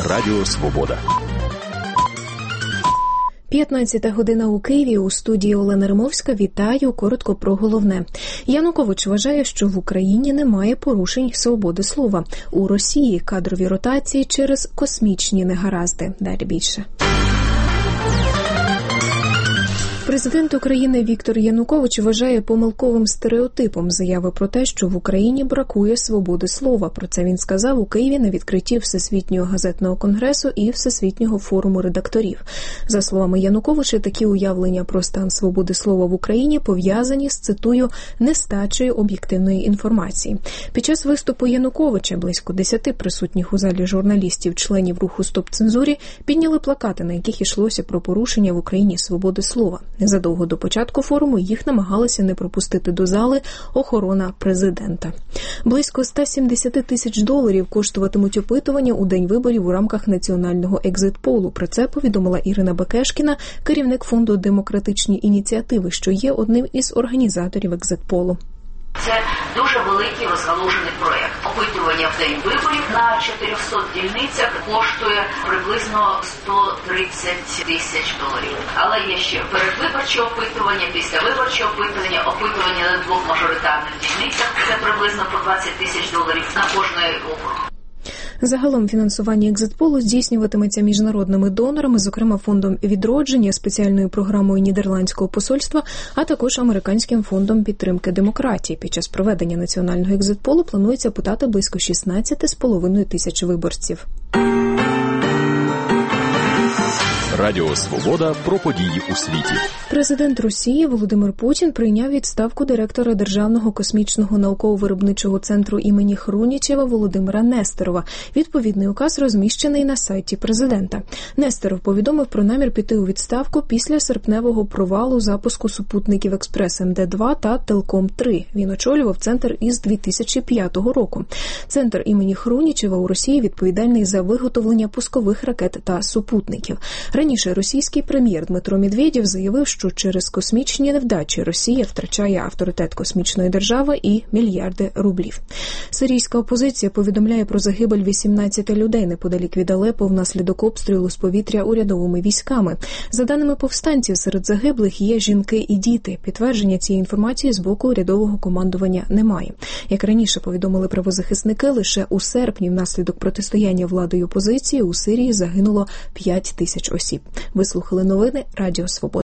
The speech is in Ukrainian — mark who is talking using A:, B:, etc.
A: Радіо Свобода.
B: 15 година у Києві. У студії Олена Римовська. Вітаю. Коротко про головне. Янукович вважає, що в Україні немає порушень свободи слова. У Росії кадрові ротації через космічні негаразди. Далі більше. Президент України Віктор Янукович вважає помилковим стереотипом заяви про те, що в Україні бракує свободи слова. Про це він сказав у Києві на відкритті Всесвітнього газетного конгресу і Всесвітнього форуму редакторів. За словами Януковича, такі уявлення про стан свободи слова в Україні пов'язані з, цитую, нестачею об'єктивної інформації. Під час виступу Януковича близько 10 присутніх у залі журналістів, членів руху «Стоп цензурі», підняли плакати, на яких йшлося про порушення в Україні свободи слова. Незадовго до початку форуму їх намагалися не пропустити до зали охорона президента. Близько $170 тисяч коштуватимуть опитування у день виборів у рамках національного екзит-полу. Про це повідомила Ірина Бекешкіна, керівник фонду «Демократичні ініціативи», що є одним із організаторів екзит-полу.
C: Це дуже великий розгалужений проєкт. Опитування в день виборів на 400 дільницях коштує приблизно $130 тисяч. Але є ще передвиборче опитування, післявиборче опитування на 2 мажоритарних дільницях. Це приблизно по $20 тисяч на кожний округ.
B: Загалом фінансування екзит-полу здійснюватиметься міжнародними донорами, зокрема фондом «Відродження», спеціальною програмою Нідерландського посольства, а також Американським фондом підтримки демократії. Під час проведення національного екзит-полу планується питати близько 16,5 тисяч виборців.
A: Радіо Свобода про події у світі.
B: Президент Росії Володимир Путін прийняв відставку директора Державного космічного науково-виробничого центру імені Хрунічева Володимира Нестерова. Відповідний указ розміщений на сайті президента. Нестеров повідомив про намір піти у відставку після серпневого провалу запуску супутників «Експрес-МД-2» та «Телком-3». Він очолював центр із 2005 року. Центр імені Хрунічева у Росії відповідальний за виготовлення пускових ракет та супутників. Раніше російський прем'єр Дмитро Медведєв заявив, що через космічні невдачі Росія втрачає авторитет космічної держави і мільярди рублів. Сирійська опозиція повідомляє про загибель 18 людей неподалік від Алеппо внаслідок обстрілу з повітря урядовими військами. За даними повстанців, серед загиблих є жінки і діти. Підтвердження цієї інформації з боку урядового командування немає. Як раніше повідомили правозахисники, лише у серпні внаслідок протистояння влади й опозиції у Сирії загинуло 5 тисяч осіб. Ви слухали новини Радіо Свобода.